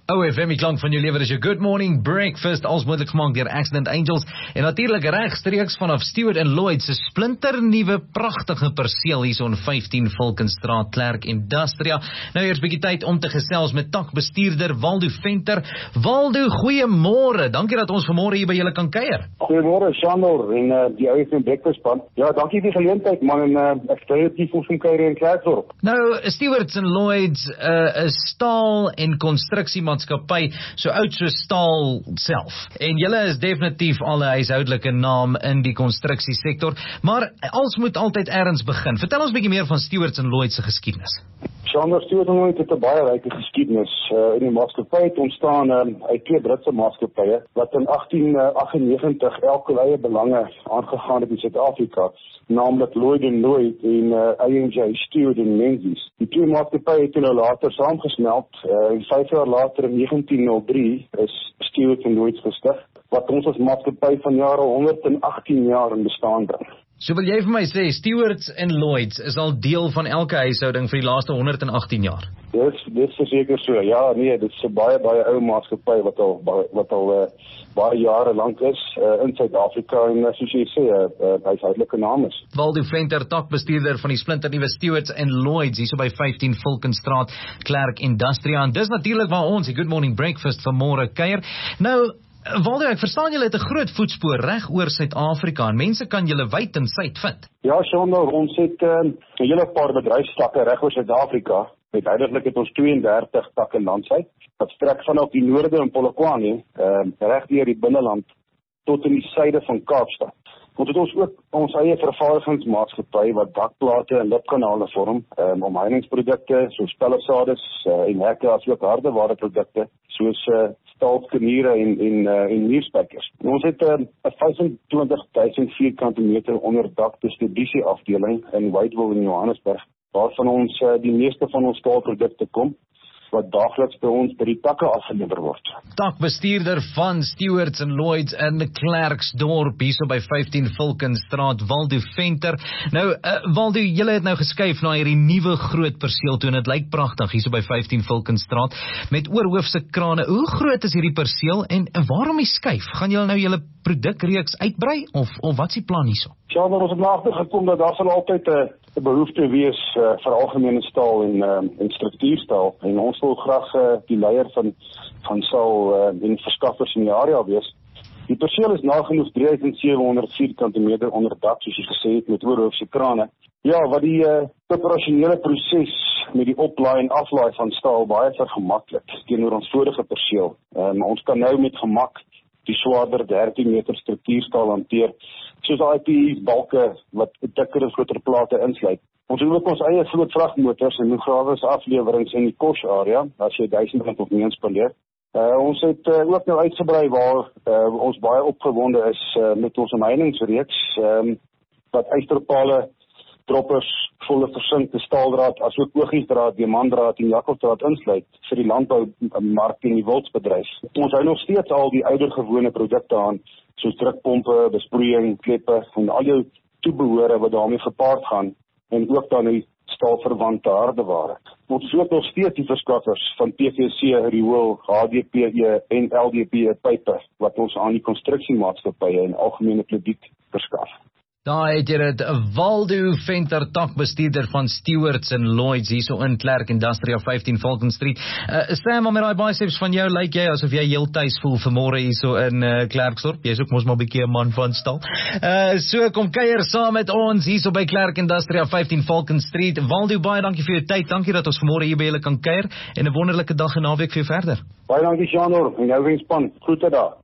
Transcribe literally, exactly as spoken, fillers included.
O F M, die klank van jou lewe is jou Good Morning Breakfast, als moontlik gemaak deur Accident Angels, en natuurlijk regstreeks vanaf Stewart en Lloyd's se splinternuwe pragtige perseel hier so in vyftien Vulkenstraat, Klerk Industria. Nou eers bietjie tyd om te gesels met takbestuurder Waldo Venter. Waldo, goeiemôre. Dankie dat ons vanmôre hier by julle kan kuier. Goeiemôre, Shandor en uh, die O F M Breakfast span. Ja, dankie vir die geleentheid, man, en uh, ek stel dit vir ons kuier in Klerksdorp. Nou, Stewart's en Lloyd's uh, is staal en konstruksie maatskappy, so oud so staal self. En julle is definitief al 'n huishoudelike naam in die konstruksiesektor, maar alles moet altyd ergens begin. Vertel ons 'n bietjie meer van Stewart's en Lloyd's se geskiedenis. Shandor, Stewart en Lloyd's het 'n baie ryke geskiedenis. Uh, in die maatskappy het ontstaan uh, uit twee Britse maatskappye wat in agtien agtennegentig elke eie belange aangegaan het in Suid-Afrika, naamlik Lloyd en Lloyd en uh, A N J Stewart en Menzies. Die twee maatskappye het nou later saamgesmelt uh, en vyf jaar later in negentien nul drie is Stewart en Lloyd's gestig, wat ons as maatskappy van jare honderdagtien jaar in bestaan bring. So wil jy vir my sê, Stewart's en Lloyd's is al deel van elke huishouding vir die laaste honderdagtien jaar? Dis, dit is verseker so, ja, nee, dit is 'n baie, baie ou maatskappy wat al, wat al uh, baie jare lank is uh, in Suid-Afrika en uh, soos jy sê, 'n uh, uh, huishoudelike naam is. Waldo Venter, takbestuurder van die splinternuwe Stewart's en Lloyd's, hier so by vyftien Vulkenstraat, Klerk Industria, en dis natuurlik waar ons die Good Morning Breakfast vanmôre kuier. Nou, Waldo, ek verstaan julle het 'n groot voetspoor reg oor Suid-Afrika en mense kan julle wyd en suid vind. Ja, Shandor, ons het uh, 'n hele paar bedryfstakke reg oor Suid-Afrika. Uiteindelik het ons tweeëndertig takke landwyd. Wat strek vanaf die noorde in Polokwane, uh, reg deur die binneland tot in die suide van Kaapstad. Ons het ons ook ons eie vervaardigingsmaatskappy wat dakplate en lipkanale vorm, um, omheiningsprodukte soos pelletsades uh, en hekke, as ook hardewareprodukte soos uh, staalskaniere en en uh, en muurspykers. Ons het 'n uh, vyfentwintig duisend vierkante meter onderdak distribusie afdeling in Whiteville in Johannesburg, waarvan ons uh, die meeste van ons staalprodukte kom, wat daagliks by ons by die takke afgelewer word. Takbestuurder van Stewart's en Lloyd's in Klerksdorp, hier so by vyftien Vulkenstraat, Waldo Venter. Nou, uh, Waldo, julle het nou geskuif na hierdie nuwe groot perseel toe, en dit lyk pragtig, hier so by vyftien Vulkenstraat, met oorhoofse krane. Hoe groot is hierdie perseel, en, en waarom die skuif? Gaan julle nou julle produkreeks uitbrei, of, of wat is die plan hierso? Ja, maar ons het agtergekom dat daar sal altyd 'n uh, behoefte wees uh, vir algemene staal en, uh, en struktuurstaal, en ons wil graag uh, die leier van, van staal uh, en verskaffers in die area wees. Die perseel is nagenoeg drie duisend sewe honderd vierkante meter onderdak, soos jy gesê het, met oorhoofse krane. Ja, wat die uh, operasionele proses met die oplaai en aflaai van staal baie vergemaklik teenoor ons vorige perseel. Um, ons kan nou met gemak die swaarder dertien meter struktuurstaal hanteer, soos I P E's balke wat dikker en groter plate insluit. Ons het ook ons eie vloot vragmotors en grawe aflewerings in die Kos area, as jy duisend rand op mee inspandeer. Uh, ons het uh, ook nou uitgebrei waar uh, ons baie opgewonde is uh, met ons omheiningsreeks, um, wat ysterpale, droppers, volle versinkte staaldraad, asook oogiesdraad, diamantdraad en jakkalsdraad insluit vir die landboumark en die wildsbedryf. Ons hou nog steeds al die ouder gewone produkte aan, soos drukpompe, besproeiing, kleppe en al jou toebehore wat daarmee gepaard gaan, en ook dan die staalverwante hardeware. Ons is ook nog steeds die verskaffers van P V C, riool, H D P E en L D P E pype, wat ons aan die konstruksiemaatskappye en algemene publiek verskaf. Daar het jy dit, Waldo Venter, takbestuurder van Stewart's en Lloyd's, hier so in Klerk Industria, vyftien Vulken Street. Uh, Sam, met die biceps van jou, lyk jy asof jy heel tuis voel vanmôre hier so in uh, Klerksdorp. Jy is ook mos maar 'n bietjie 'n man van stal. Uh, so kom kuier saam met ons hier so by Klerk Industria, vyftien Vulken Street. Waldo, baie dankie vir jou tyd. Dankie dat ons vanmôre hier by julle kan kuier, en 'n wonderlike dag en naweek vir jou verder. Baie dankie, Shandor, en jou wenspan. Groete daar.